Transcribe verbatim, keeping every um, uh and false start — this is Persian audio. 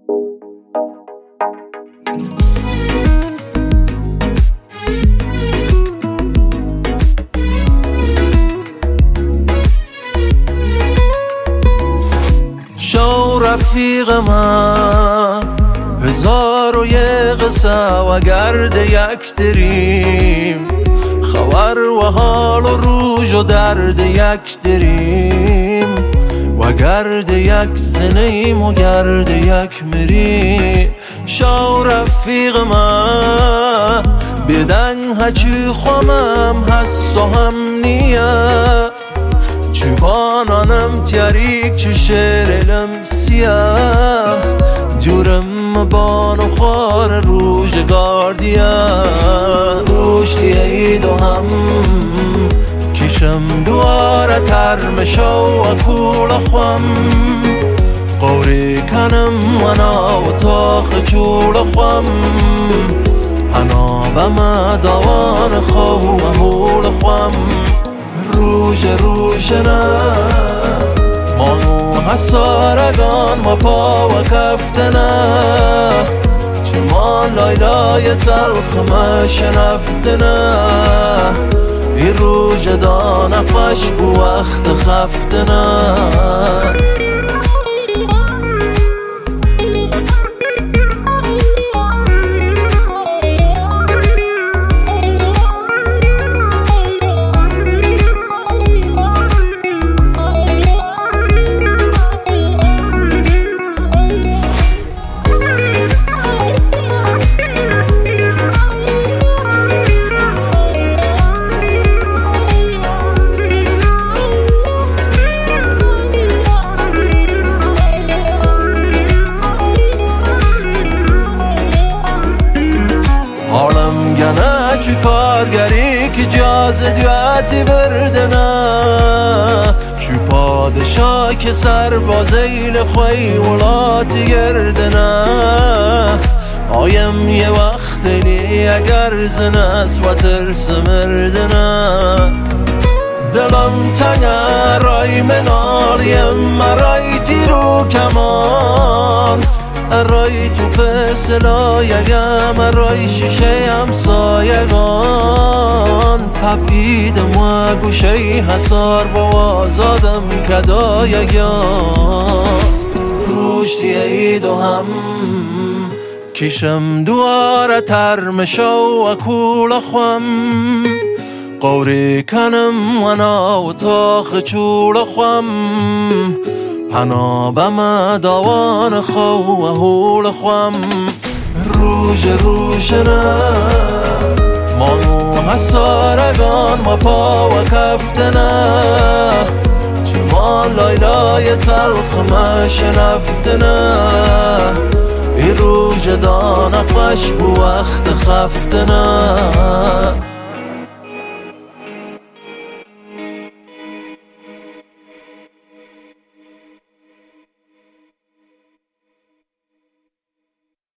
شو رفیق من هزار و یه قصه و گرد یک دریم، خبر و حال و روج و درد یک دریم، و گرد یک زنیم و گرد یک مریم. شو رفیق من بدن هچی خوامم هست و هم نیه، چوبانانم تیاریک چو شیرلم سیاه، جورم بان و خوار روزگار دیا. روش دیید و هم کشم دواره ترم شو و کول خوام، قوری کنم ونا و تاخ چول خوام، هنا بما دوان خو و هول خوام. روش روش نه مانو حسارگان و پا و کفتنه، چمان لایلای تلخ ما شنفتنه، ای روش دانه خوش بو وقت خفتنه. حالم گنه چی کارگری که جاز دیاتی بردنه، چی پادشاه که سربازیل خوی ولاتی گردنه. آیم یه وقت لی اگر زنست و ترس مردنه، دلم تنگه رای منالیم مرای تیرو کمان، رای تو پسلایگم رای شیشه همسایگان، پپیدم و گوشه حسار با آزادم کدایگان. روش دیید و هم کشم دواره ترم شو و کول خوام، قوری کنم ونا و تاخ چول خوام، پنا بما دوان خو و هول خوام. روش روش نه مانو حسارگان و پا و کفتنه، چمان لایلای تلخ ما شنفتنه، ای روش دانه خوش بو وقت خفتنه.